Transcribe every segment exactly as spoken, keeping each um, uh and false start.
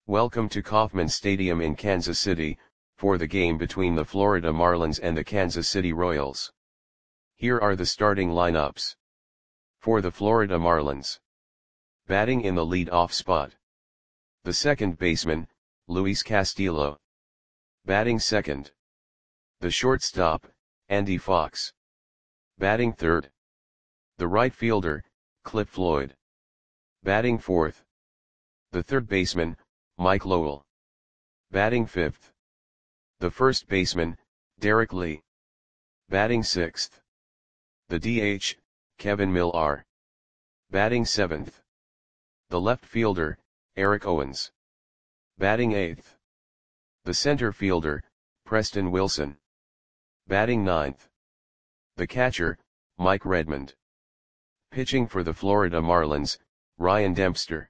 Welcome to Kauffman Stadium in Kansas City, for the game between the Florida Marlins and the Kansas City Royals. Here are the starting lineups. For the Florida Marlins. Batting in the lead-off spot. The second baseman, Luis Castillo. Batting second. The shortstop, Andy Fox. Batting third. The right fielder, Cliff Floyd. Batting fourth. The third baseman, Mike Lowell. Batting fifth. The first baseman, Derek Lee. Batting sixth. The D H, Kevin Millar. Batting seventh. The left fielder, Eric Owens. Batting eighth. The center fielder, Preston Wilson. Batting ninth. The catcher, Mike Redmond. Pitching for the Florida Marlins, Ryan Dempster.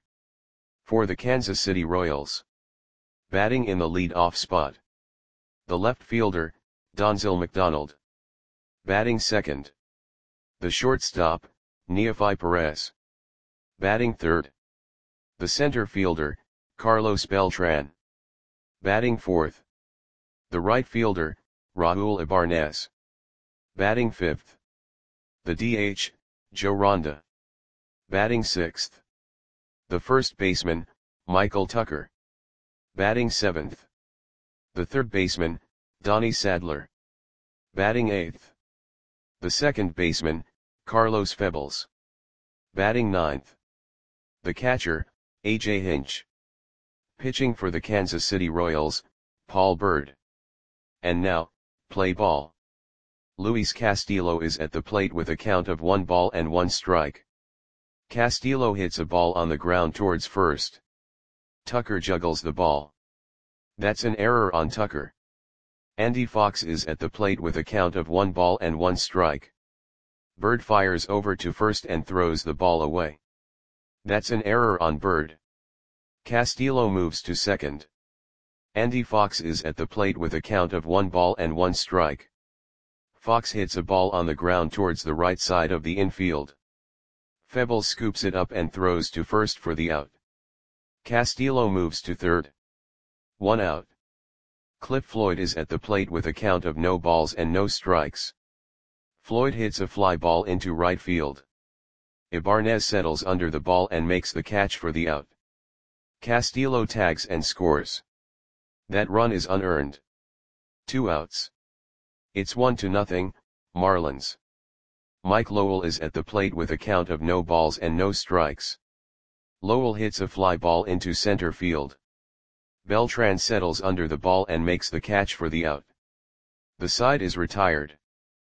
For the Kansas City Royals. Batting in the lead-off spot. The left fielder, Donzel McDonald. Batting second. The shortstop, Neofi Perez. Batting third. The center fielder, Carlos Beltran. Batting fourth. The right fielder, Raul Ibarnez. Batting fifth. The D H, Joe Ronda. Batting sixth. The first baseman, Michael Tucker. Batting seventh. The third baseman, Donnie Sadler. Batting eighth. The second baseman, Carlos Febles. Batting ninth. The catcher, A J Hinch. Pitching for the Kansas City Royals, Paul Byrd. And now, play ball. Luis Castillo is at the plate with a count of one ball and one strike. Castillo hits a ball on the ground towards first. Tucker juggles the ball. That's an error on Tucker. Andy Fox is at the plate with a count of one ball and one strike. Byrd fires over to first and throws the ball away. That's an error on Byrd. Castillo moves to second. Andy Fox is at the plate with a count of one ball and one strike. Fox hits a ball on the ground towards the right side of the infield. Febles scoops it up and throws to first for the out. Castillo moves to third. One out. Cliff Floyd is at the plate with a count of no balls and no strikes. Floyd hits a fly ball into right field. Ibarnez settles under the ball and makes the catch for the out. Castillo tags and scores. That run is unearned. Two outs. It's one to nothing, Marlins. Mike Lowell is at the plate with a count of no balls and no strikes. Lowell hits a fly ball into center field. Beltran settles under the ball and makes the catch for the out. The side is retired.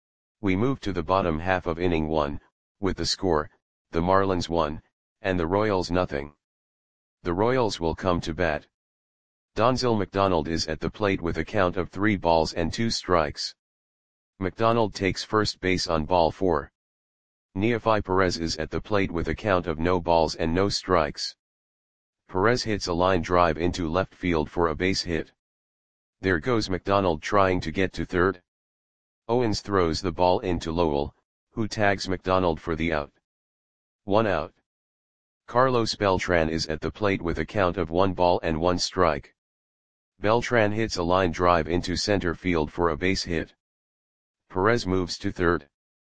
We move to the bottom half of inning one, with the score, the Marlins one, and the Royals nothing. The Royals will come to bat. Donzel McDonald is at the plate with a count of three balls and two strikes. McDonald takes first base on ball four. Neofi Perez is at the plate with a count of no balls and no strikes. Perez hits a line drive into left field for a base hit. There goes McDonald trying to get to third. Owens throws the ball into Lowell, who tags McDonald for the out. One out. Carlos Beltran is at the plate with a count of one ball and one strike. Beltran hits a line drive into center field for a base hit. Perez moves to third.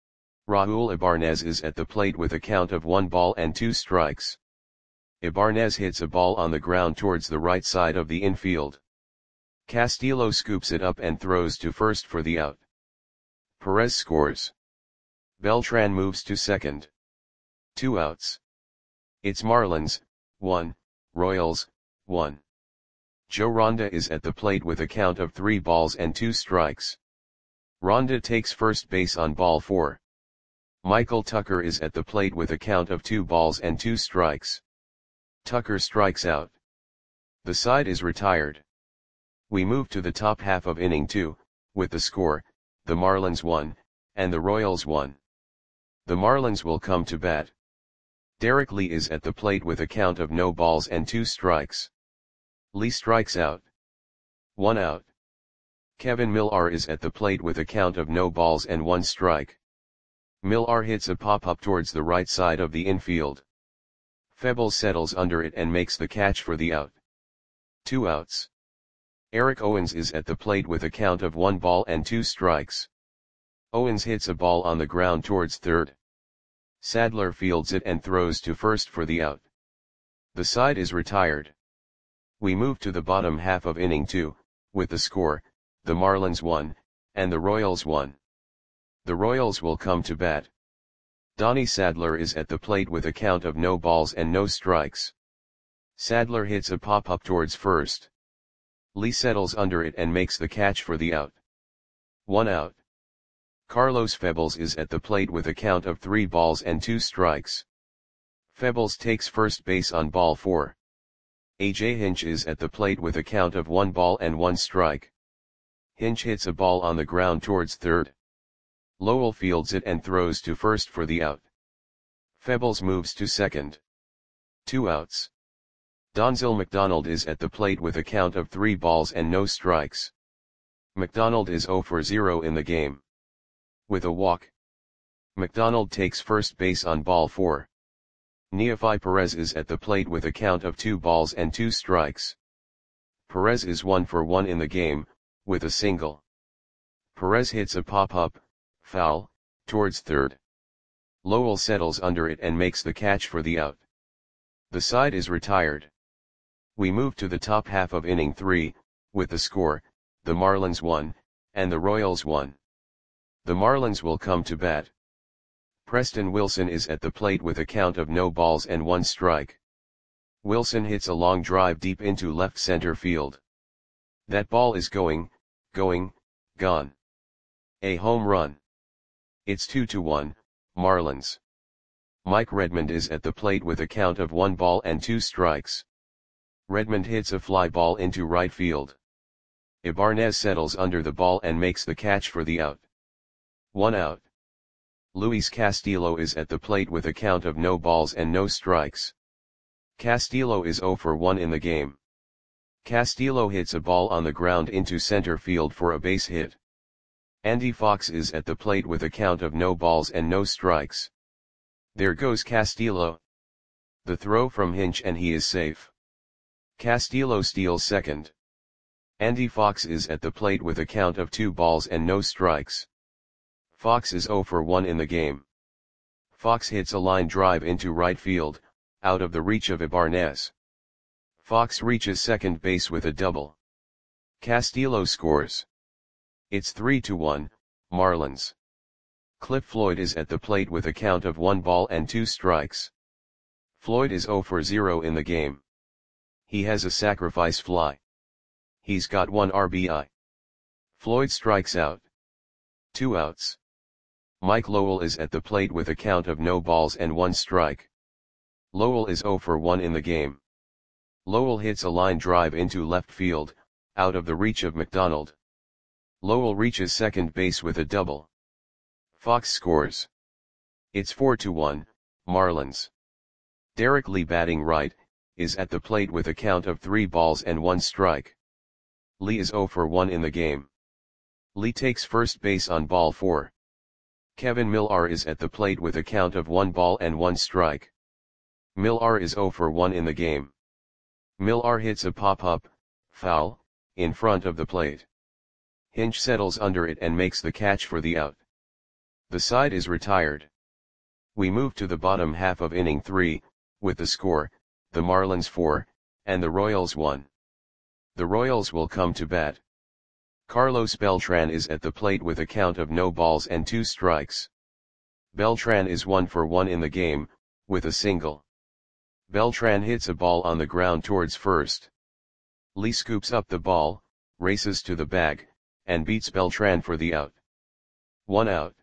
Raul Ibarnez is at the plate with a count of one ball and two strikes. Ibarnez hits a ball on the ground towards the right side of the infield. Castillo scoops it up and throws to first for the out. Perez scores. Beltran moves to second. Two outs. It's Marlins, one, Royals, one. Joe Ronda is at the plate with a count of three balls and two strikes. Ronda takes first base on ball four. Michael Tucker is at the plate with a count of two balls and two strikes. Tucker strikes out. The side is retired. We move to the top half of inning two, with the score, the Marlins one, and the Royals one. The Marlins will come to bat. Derek Lee is at the plate with a count of no balls and two strikes. Lee strikes out. One out. Kevin Millar is at the plate with a count of no balls and one strike. Millar hits a pop-up towards the right side of the infield. Febles settles under it and makes the catch for the out. Two outs. Eric Owens is at the plate with a count of one ball and two strikes. Owens hits a ball on the ground towards third. Sadler fields it and throws to first for the out. The side is retired. We move to the bottom half of inning two, with the score, the Marlins one, and the Royals one. The Royals will come to bat. Donnie Sadler is at the plate with a count of no balls and no strikes. Sadler hits a pop-up towards first. Lee settles under it and makes the catch for the out. One out. Carlos Febles is at the plate with a count of three balls and two strikes. Febles takes first base on ball four. A J Hinch is at the plate with a count of one ball and one strike. Hinch hits a ball on the ground towards third. Lowell fields it and throws to first for the out. Febles moves to second. Two outs. Donzel McDonald is at the plate with a count of three balls and no strikes. McDonald is zero for zero in the game. With a walk, McDonald takes first base on ball four. Neefi Perez is at the plate with a count of two balls and two strikes. Perez is one for one in the game, with a single. Perez hits a pop-up, foul, towards third. Lowell settles under it and makes the catch for the out. The side is retired. We move to the top half of inning three, with the score, the Marlins one, and the Royals one. The Marlins will come to bat. Preston Wilson is at the plate with a count of no balls and one strike. Wilson hits a long drive deep into left center field. That ball is going, going, gone. A home run. It's two to one, Marlins. Mike Redmond is at the plate with a count of one ball and two strikes. Redmond hits a fly ball into right field. Ibanez settles under the ball and makes the catch for the out. One out. Luis Castillo is at the plate with a count of no balls and no strikes. Castillo is zero for one in the game. Castillo hits a ball on the ground into center field for a base hit. Andy Fox is at the plate with a count of no balls and no strikes. There goes Castillo. The throw from Hinch and he is safe. Castillo steals second. Andy Fox is at the plate with a count of two balls and no strikes. Fox is zero for one in the game. Fox hits a line drive into right field, out of the reach of Ibanez. Fox reaches second base with a double. Castillo scores. It's three to one, Marlins. Cliff Floyd is at the plate with a count of one ball and two strikes. Floyd is zero for zero in the game. He has a sacrifice fly. He's got one R B I. Floyd strikes out. Two outs. Mike Lowell is at the plate with a count of no balls and one strike. Lowell is zero for one in the game. Lowell hits a line drive into left field, out of the reach of McDonald. Lowell reaches second base with a double. Fox scores. It's four to one, Marlins. Derek Lee, batting right, is at the plate with a count of three balls and one strike. Lee is zero for one in the game. Lee takes first base on ball four. Kevin Millar is at the plate with a count of one ball and one strike. Millar is zero for one in the game. Millar hits a pop-up, foul, in front of the plate. Hinch settles under it and makes the catch for the out. The side is retired. We move to the bottom half of inning three, with the score, the Marlins four, and the Royals one. The Royals will come to bat. Carlos Beltran is at the plate with a count of no balls and two strikes. Beltran is one for one in the game, with a single. Beltran hits a ball on the ground towards first. Lee scoops up the ball, races to the bag, and beats Beltran for the out. One out.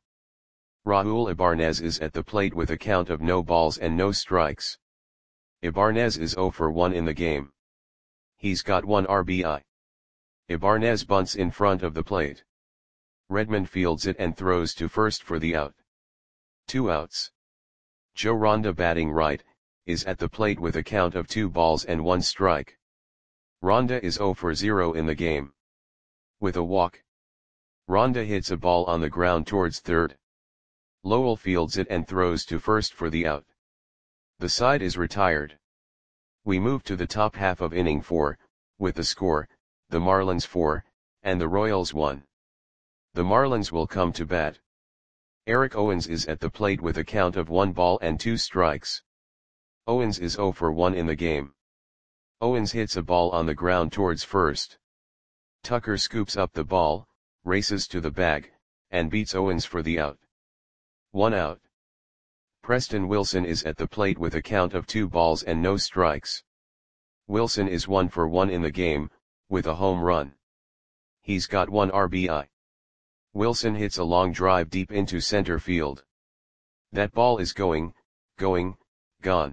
Raul Ibanez is at the plate with a count of no balls and no strikes. Ibanez is zero for one in the game. He's got one R B I. Ibanez bunts in front of the plate. Redmond fields it and throws to first for the out. Two outs. Joe Ronda, batting right, is at the plate with a count of two balls and one strike. Ronda is zero for zero in the game. With a walk, Ronda hits a ball on the ground towards third. Lowell fields it and throws to first for the out. The side is retired. We move to the top half of inning four, with the score, the Marlins four, and the Royals one. The Marlins will come to bat. Eric Owens is at the plate with a count of one ball and two strikes. Owens is zero for one in the game. Owens hits a ball on the ground towards first. Tucker scoops up the ball, races to the bag, and beats Owens for the out. One out. Preston Wilson is at the plate with a count of two balls and no strikes. Wilson is one for one in the game, with a home run. He's got one R B I. Wilson hits a long drive deep into center field. That ball is going, going, gone.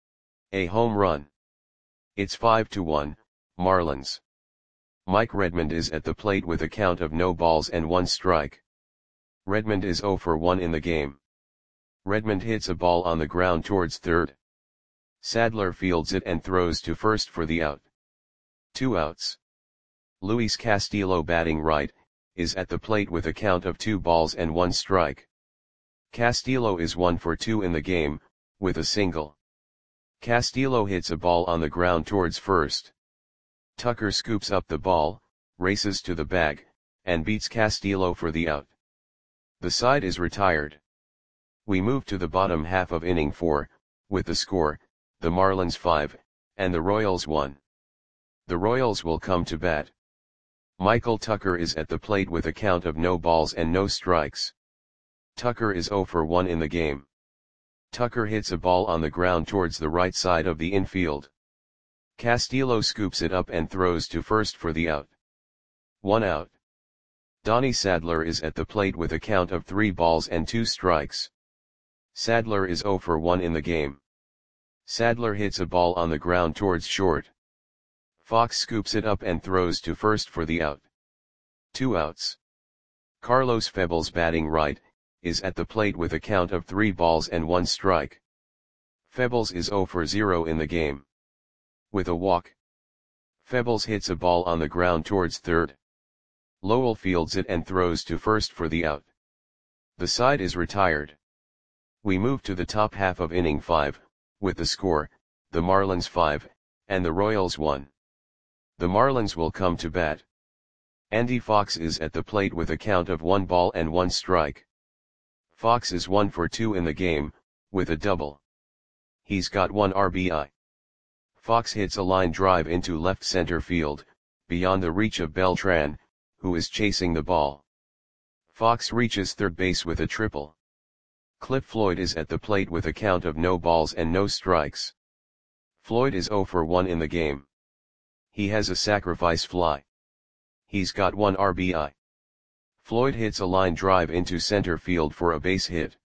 A home run. It's five to one, Marlins. Mike Redmond is at the plate with a count of no balls and one strike. Redmond is zero for one in the game. Redmond hits a ball on the ground towards third. Sadler fields it and throws to first for the out. Two outs. Luis Castillo, batting right, is at the plate with a count of two balls and one strike. Castillo is one for two in the game, with a single. Castillo hits a ball on the ground towards first. Tucker scoops up the ball, races to the bag, and beats Castillo for the out. The side is retired. We move to the bottom half of inning four, with the score, the Marlins five, and the Royals one. The Royals will come to bat. Michael Tucker is at the plate with a count of no balls and no strikes. Tucker is zero for one in the game. Tucker hits a ball on the ground towards the right side of the infield. Castillo scoops it up and throws to first for the out. One out. Donnie Sadler is at the plate with a count of three balls and two strikes. Sadler is zero for one in the game. Sadler hits a ball on the ground towards short. Fox scoops it up and throws to first for the out. Two outs. Carlos Febles, batting right, is at the plate with a count of three balls and one strike. Febles is zero for zero in the game. With a walk. Febles hits a ball on the ground towards third. Lowell fields it and throws to first for the out. The side is retired. We move to the top half of inning five, with the score, the Marlins five, and the Royals one. The Marlins will come to bat. Andy Fox is at the plate with a count of one ball and one strike. Fox is one for two in the game, with a double. He's got one R B I. Fox hits a line drive into left center field, beyond the reach of Beltran, who is chasing the ball. Fox reaches third base with a triple. Cliff Floyd is at the plate with a count of no balls and no strikes. Floyd is zero for one in the game. He has a sacrifice fly. He's got one R B I. Floyd hits a line drive into center field for a base hit.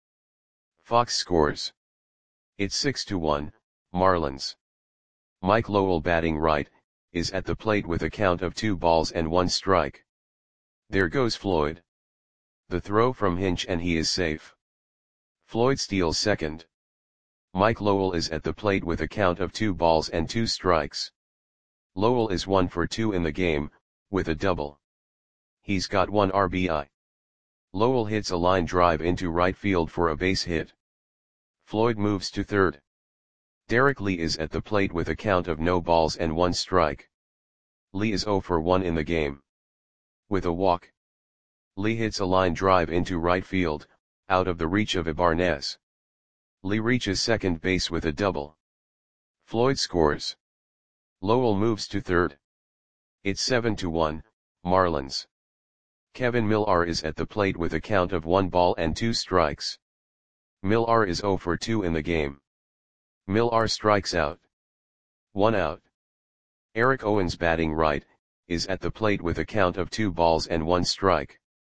Fox scores. It's six to one, Marlins. Mike Lowell, batting right, is at the plate with a count of two balls and one strike. There goes Floyd. The throw from Hinch and he is safe. Floyd steals second. Mike Lowell is at the plate with a count of two balls and two strikes. Lowell is one for two in the game, with a double. He's got one R B I. Lowell hits a line drive into right field for a base hit. Floyd moves to third. Derek Lee is at the plate with a count of no balls and one strike. Lee is zero for one in the game. With a walk. Lee hits a line drive into right field, out of the reach of Ibanez. Lee reaches second base with a double. Floyd scores. Lowell moves to third. It's seven to one, Marlins. Kevin Millar is at the plate with a count of one ball and two strikes. Millar is zero for two in the game. Millar strikes out. One out. Eric Owens, batting right, is at the plate with a count of two balls and one strike.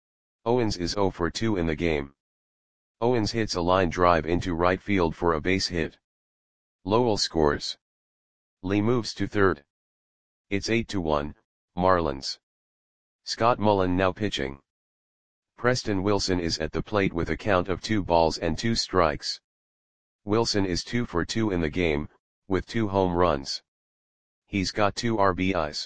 Owens is zero for two in the game. Owens hits a line drive into right field for a base hit. Lowell scores. Lee moves to third. It's eight to one, Marlins. Scott Mullen now pitching. Preston Wilson is at the plate with a count of two balls and two strikes. Wilson is two for two in the game, with two home runs. He's got two R B Is.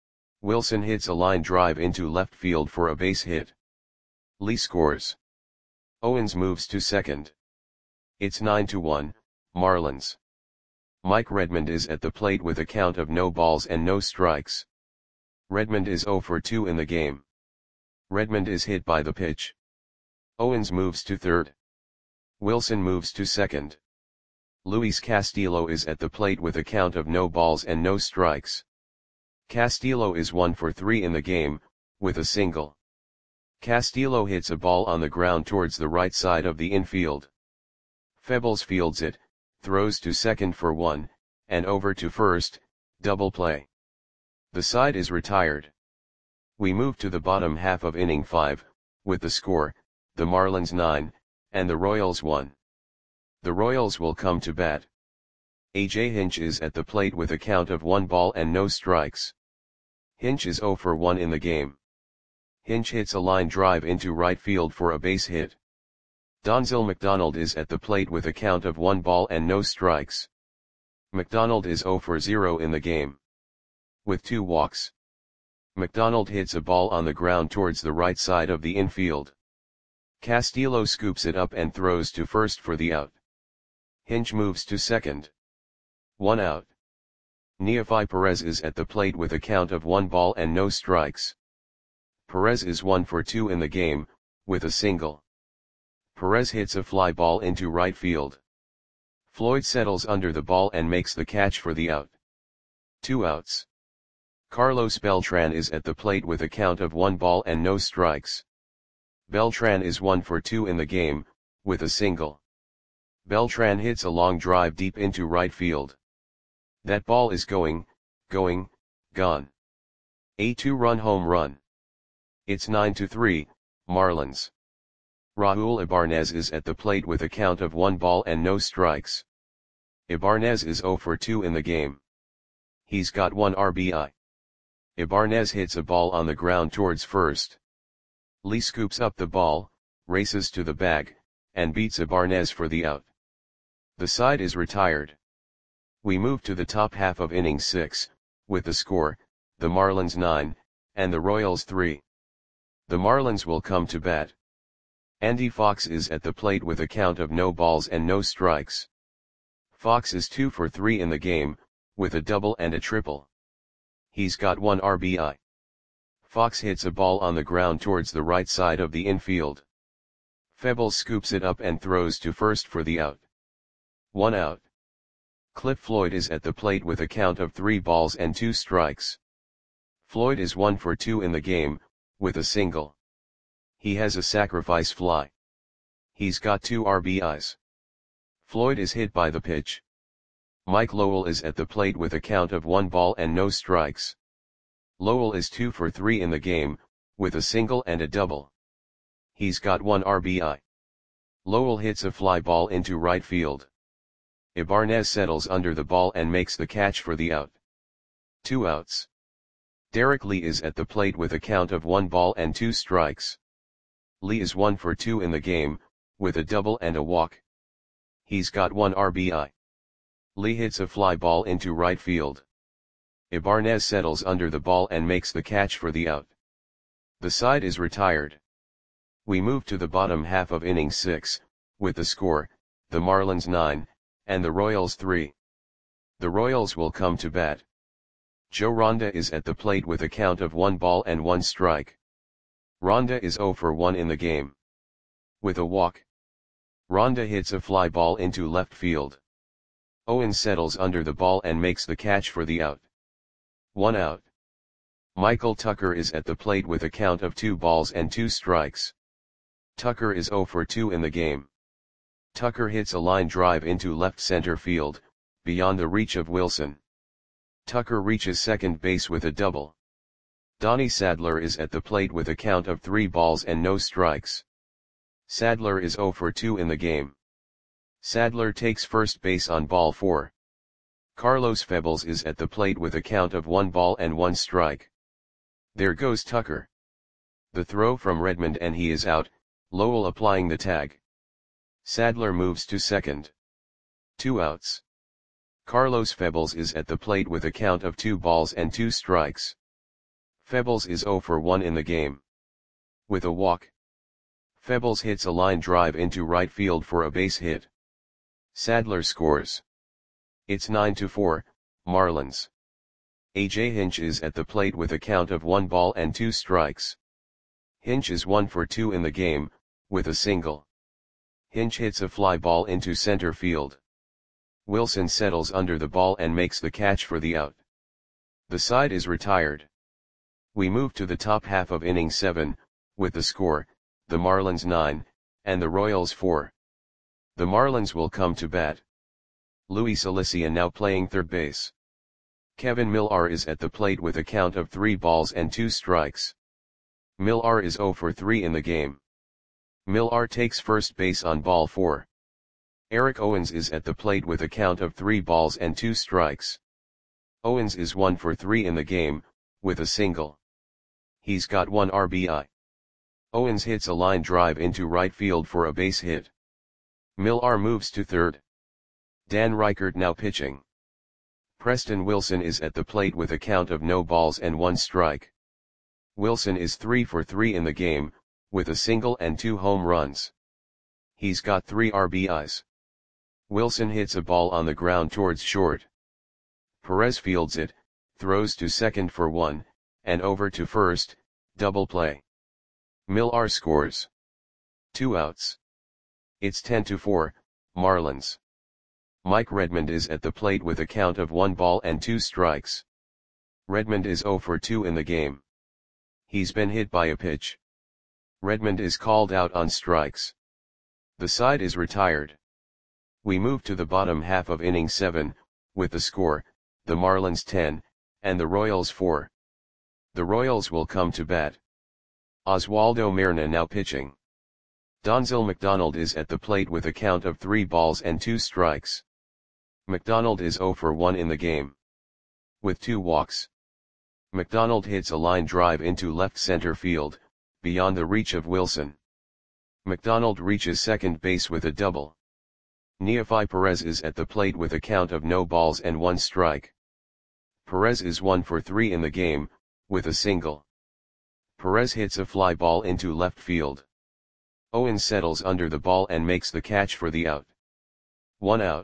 Wilson hits a line drive into left field for a base hit. Lee scores. Owens moves to second. It's nine to one, Marlins. Mike Redmond is at the plate with a count of no balls and no strikes. Redmond is zero for two in the game. Redmond is hit by the pitch. Owens moves to third. Wilson moves to second. Luis Castillo is at the plate with a count of no balls and no strikes. Castillo is one for three in the game, with a single. Castillo hits a ball on the ground towards the right side of the infield. Febles fields it, throws to second for one, and over to first, double play. The side is retired. We move to the bottom half of inning five, with the score, the Marlins nine, and the Royals one. The Royals will come to bat. A J Hinch is at the plate with a count of one ball and no strikes. Hinch is zero for one in the game. Hinch hits a line drive into right field for a base hit. Donzel McDonald is at the plate with a count of one ball and no strikes. McDonald is zero for zero in the game. With two walks. McDonald hits a ball on the ground towards the right side of the infield. Castillo scoops it up and throws to first for the out. Hinch moves to second. One out. Neofi Perez is at the plate with a count of one ball and no strikes. Perez is one for two in the game, with a single. Perez hits a fly ball into right field. Floyd settles under the ball and makes the catch for the out. Two outs. Carlos Beltran is at the plate with a count of one ball and no strikes. Beltran is one for two in the game, with a single. Beltran hits a long drive deep into right field. That ball is going, going, gone. A two-run home run. It's nine to three, Marlins. Raul Ibanez is at the plate with a count of one ball and no strikes. Ibanez is zero for two in the game. He's got one R B I. Ibanez hits a ball on the ground towards first. Lee scoops up the ball, races to the bag, and beats Ibanez for the out. The side is retired. We move to the top half of inning six, with the score, the Marlins nine, and the Royals three. The Marlins will come to bat. Andy Fox is at the plate with a count of no balls and no strikes. Fox is two for three in the game, with a double and a triple. He's got one R B I. Fox hits a ball on the ground towards the right side of the infield. Febles scoops it up and throws to first for the out. One out. Cliff Floyd is at the plate with a count of three balls and two strikes. Floyd is one for two in the game, with a single. He has a sacrifice fly. He's got two R B Is. Floyd is hit by the pitch. Mike Lowell is at the plate with a count of one ball and no strikes. Lowell is two for three in the game, with a single and a double. He's got one R B I. Lowell hits a fly ball into right field. Ibanez settles under the ball and makes the catch for the out. Two outs. Derek Lee is at the plate with a count of one ball and two strikes. Lee is one for two in the game, with a double and a walk. He's got one R B I. Lee hits a fly ball into right field. Ibanez settles under the ball and makes the catch for the out. The side is retired. We move to the bottom half of inning six, with the score, the Marlins nine, and the Royals three. The Royals will come to bat. Joe Ronda is at the plate with a count of one ball and one strike. Ronda is zero for one in the game. With a walk. Ronda hits a fly ball into left field. Owens settles under the ball and makes the catch for the out. One out. Michael Tucker is at the plate with a count of two balls and two strikes. Tucker is zero for two in the game. Tucker hits a line drive into left center field, beyond the reach of Wilson. Tucker reaches second base with a double. Donnie Sadler is at the plate with a count of three balls and no strikes. Sadler is zero for two in the game. Sadler takes first base on ball four. Carlos Febles is at the plate with a count of one ball and one strike. There goes Tucker. The throw from Redmond and he is out, Lowell applying the tag. Sadler moves to second. Two outs. Carlos Febles is at the plate with a count of two balls and two strikes. Febles is zero for one in the game. With a walk. Febles hits a line drive into right field for a base hit. Sadler scores. It's nine to four, Marlins. A J Hinch is at the plate with a count of one ball and two strikes. Hinch is one for two in the game, with a single. Hinch hits a fly ball into center field. Wilson settles under the ball and makes the catch for the out. The side is retired. We move to the top half of inning seven, with the score, the Marlins nine, and the Royals four. The Marlins will come to bat. Luis Alicia now playing third base. Kevin Millar is at the plate with a count of three balls and two strikes. Millar is zero for three in the game. Millar takes first base on ball four. Eric Owens is at the plate with a count of three balls and two strikes. Owens is one for three in the game, with a single. He's got one R B I. Owens hits a line drive into right field for a base hit. Millar moves to third. Dan Reichert now pitching. Preston Wilson is at the plate with a count of no balls and one strike. Wilson is three for three in the game, with a single and two home runs. He's got three R B Is. Wilson hits a ball on the ground towards short. Perez fields it, throws to second for one, and over to first, double play. Millar scores. Two outs. It's ten to four, Marlins. Mike Redmond is at the plate with a count of one ball and two strikes. Redmond is zero for two in the game. He's been hit by a pitch. Redmond is called out on strikes. The side is retired. We move to the bottom half of inning seven, with the score, the Marlins ten, and the Royals four. The Royals will come to bat. Oswaldo Merna now pitching. Donzel McDonald is at the plate with a count of three balls and two strikes. McDonald is zero for one in the game. With two walks. McDonald hits a line drive into left center field, beyond the reach of Wilson. McDonald reaches second base with a double. Neofi Perez is at the plate with a count of no balls and one strike. Perez is one for three in the game, with a single. Perez hits a fly ball into left field. Owens settles under the ball and makes the catch for the out. One out.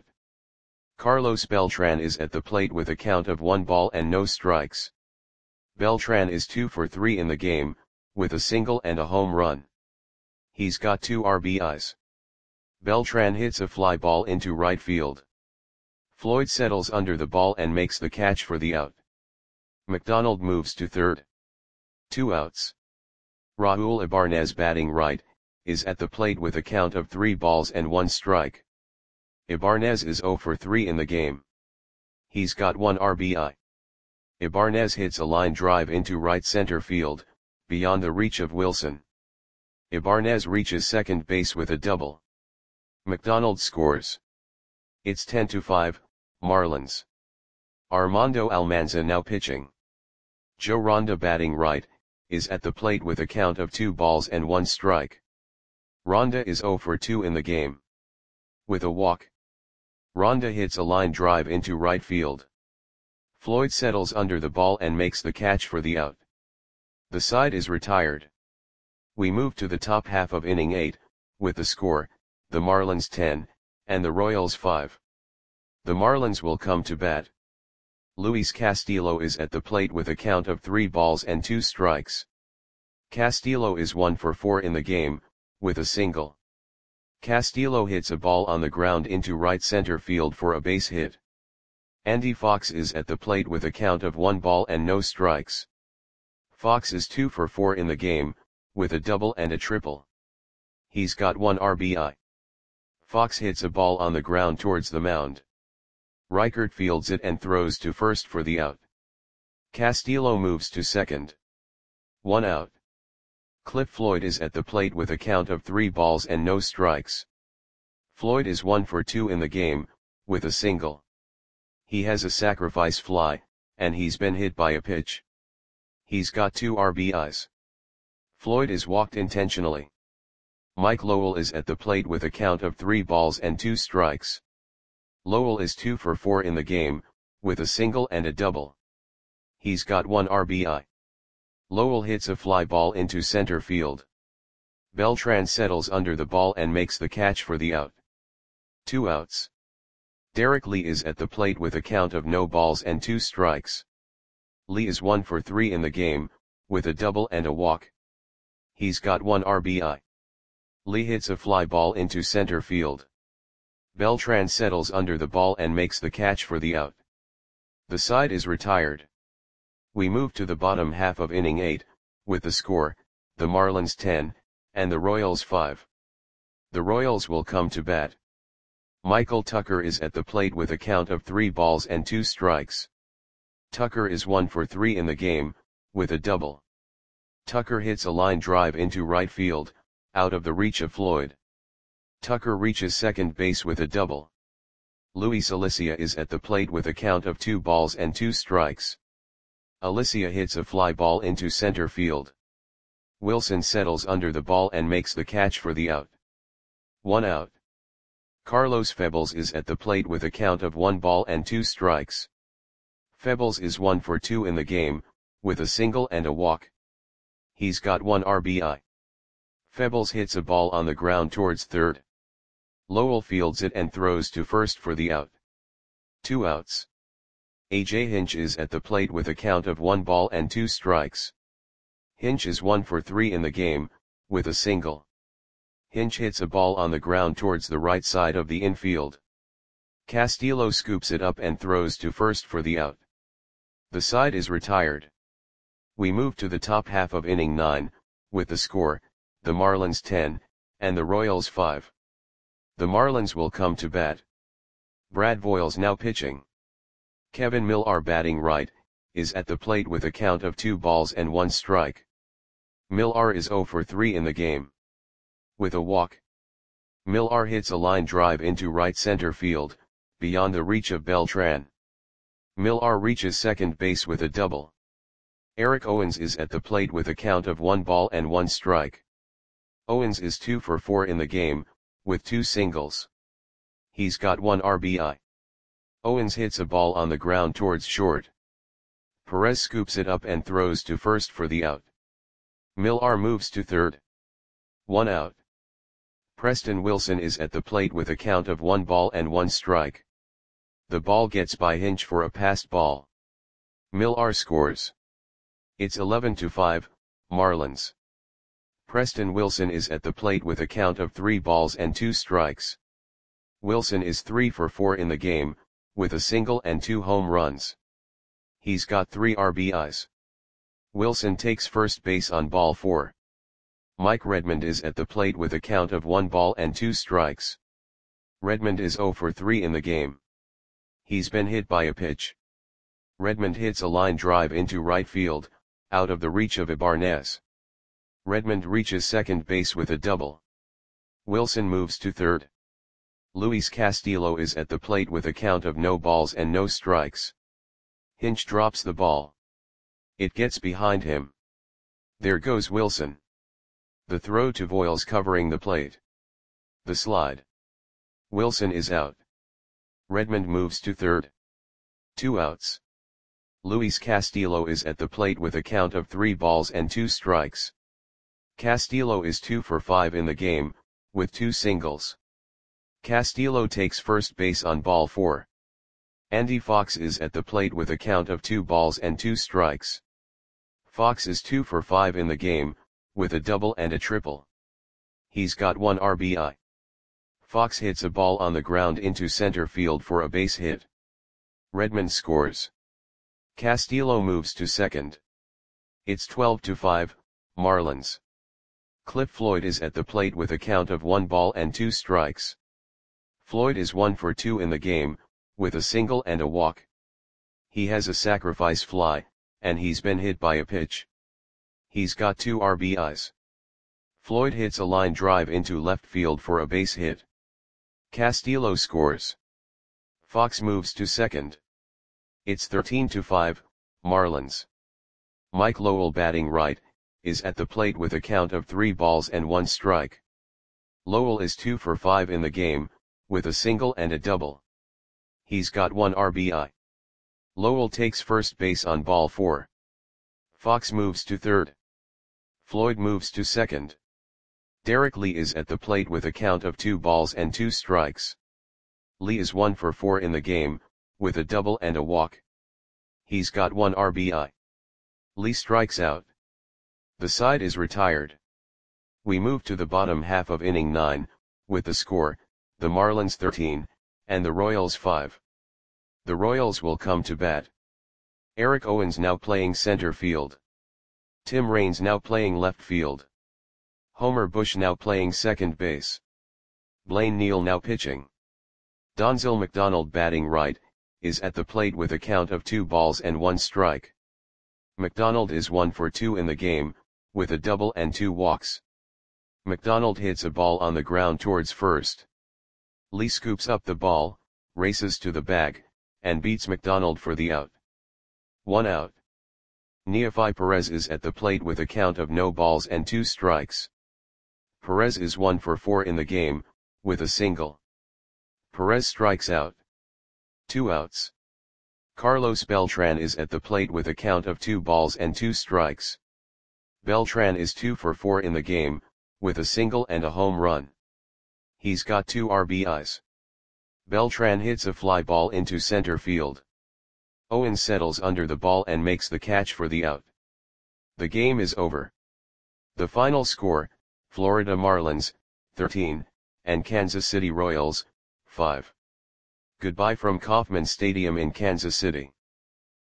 Carlos Beltran is at the plate with a count of one ball and no strikes. Beltran is two for three in the game, with a single and a home run. He's got two R B Is. Beltran hits a fly ball into right field. Floyd settles under the ball and makes the catch for the out. McDonald moves to third. Two outs. Raul Ibanez batting right, is at the plate with a count of three balls and one strike. Ibanez is zero for three in the game. He's got one R B I. Ibanez hits a line drive into right center field, beyond the reach of Wilson. Ibanez reaches second base with a double. McDonald scores. It's ten to five, Marlins. Armando Almanza now pitching. Joe Ronda batting right, is at the plate with a count of two balls and one strike. Ronda is zero for two in the game. With a walk. Ronda hits a line drive into right field. Floyd settles under the ball and makes the catch for the out. The side is retired. We move to the top half of inning eight, with the score, the Marlins ten, and the Royals five. The Marlins will come to bat. Luis Castillo is at the plate with a count of three balls and two strikes. Castillo is one for four in the game, with a single. Castillo hits a ball on the ground into right center field for a base hit. Andy Fox is at the plate with a count of one ball and no strikes. Fox is two for four in the game, with a double and a triple. He's got one R B I. Fox hits a ball on the ground towards the mound. Reichert fields it and throws to first for the out. Castillo moves to second. One out. Cliff Floyd is at the plate with a count of three balls and no strikes. Floyd is one for two in the game, with a single. He has a sacrifice fly, and he's been hit by a pitch. He's got two R B Is. Floyd is walked intentionally. Mike Lowell is at the plate with a count of three balls and two strikes. Lowell is two for four in the game, with a single and a double. He's got one R B I. Lowell hits a fly ball into center field. Beltran settles under the ball and makes the catch for the out. Two outs. Derek Lee is at the plate with a count of no balls and two strikes. Lee is one for three in the game, with a double and a walk. He's got one R B I. Lee hits a fly ball into center field. Beltran settles under the ball and makes the catch for the out. The side is retired. We move to the bottom half of inning eight, with the score, the Marlins ten, and the Royals five. The Royals will come to bat. Michael Tucker is at the plate with a count of three balls and two strikes. Tucker is one for three in the game, with a double. Tucker hits a line drive into right field, out of the reach of Floyd. Tucker reaches second base with a double. Luis Alicia is at the plate with a count of two balls and two strikes. Alicia hits a fly ball into center field. Wilson settles under the ball and makes the catch for the out. One out. Carlos Febles is at the plate with a count of one ball and two strikes. Febles is one for two in the game, with a single and a walk. He's got one R B I. Febles hits a ball on the ground towards third. Lowell fields it and throws to first for the out. Two outs. A J Hinch is at the plate with a count of one ball and two strikes. Hinch is one for three in the game, with a single. Hinch hits a ball on the ground towards the right side of the infield. Castillo scoops it up and throws to first for the out. The side is retired. We move to the top half of inning nine, with the score, the Marlins ten, and the Royals five. The Marlins will come to bat. Brad Voiles now pitching. Kevin Millar batting right, is at the plate with a count of two balls and one strike. Millar is zero for three in the game. With a walk. Millar hits a line drive into right center field, beyond the reach of Beltran. Millar reaches second base with a double. Eric Owens is at the plate with a count of one ball and one strike. Owens is two for four in the game, with two singles. He's got one R B I. Owens hits a ball on the ground towards short. Perez scoops it up and throws to first for the out. Millar moves to third. One out. Preston Wilson is at the plate with a count of one ball and one strike. The ball gets by Hinch for a passed ball. Millar scores. It's eleven to five, Marlins. Preston Wilson is at the plate with a count of three balls and two strikes. Wilson is three for four in the game, with a single and two home runs. He's got three R B Is. Wilson takes first base on ball four. Mike Redmond is at the plate with a count of one ball and two strikes. Redmond is zero for three in the game. He's been hit by a pitch. Redmond hits a line drive into right field, out of the reach of Ibanez. Redmond reaches second base with a double. Wilson moves to third. Luis Castillo is at the plate with a count of no balls and no strikes. Hinch drops the ball. It gets behind him. There goes Wilson. The throw to Voiles covering the plate. The slide. Wilson is out. Redmond moves to third. Two outs. Luis Castillo is at the plate with a count of three balls and two strikes. Castillo is two for five in the game, with two singles. Castillo takes first base on ball four. Andy Fox is at the plate with a count of two balls and two strikes. Fox is two for five in the game, with a double and a triple. He's got one R B I. Fox hits a ball on the ground into center field for a base hit. Redmond scores. Castillo moves to second. It's twelve to five, Marlins. Cliff Floyd is at the plate with a count of one ball and two strikes. Floyd is one for two in the game, with a single and a walk. He has a sacrifice fly, and he's been hit by a pitch. He's got two R B Is. Floyd hits a line drive into left field for a base hit. Castillo scores. Fox moves to second. It's thirteen to five, Marlins. Mike Lowell batting right, is at the plate with a count of three balls and one strike. Lowell is two for five in the game, with a single and a double. He's got one R B I. Lowell takes first base on ball four. Fox moves to third. Floyd moves to second. Derek Lee is at the plate with a count of two balls and two strikes. Lee is one for four in the game, with a double and a walk. He's got one R B I. Lee strikes out. The side is retired. We move to the bottom half of inning nine, with the score, the Marlins thirteen, and the Royals five. The Royals will come to bat. Eric Owens now playing center field. Tim Raines now playing left field. Homer Bush now playing second base. Blaine Neal now pitching. Donzel McDonald batting right, is at the plate with a count of two balls and one strike. McDonald is one for two in the game, with a double and two walks. McDonald hits a ball on the ground towards first. Lee scoops up the ball, races to the bag, and beats McDonald for the out. One out. Neefi Perez is at the plate with a count of no balls and two strikes. Perez is one for four in the game, with a single. Perez strikes out. Two outs. Carlos Beltran is at the plate with a count of two balls and two strikes. Beltran is two for four in the game, with a single and a home run. He's got two R B Is. Beltran hits a fly ball into center field. Owens settles under the ball and makes the catch for the out. The game is over. The final score, Florida Marlins, thirteen, and Kansas City Royals, five. Goodbye from Kauffman Stadium in Kansas City.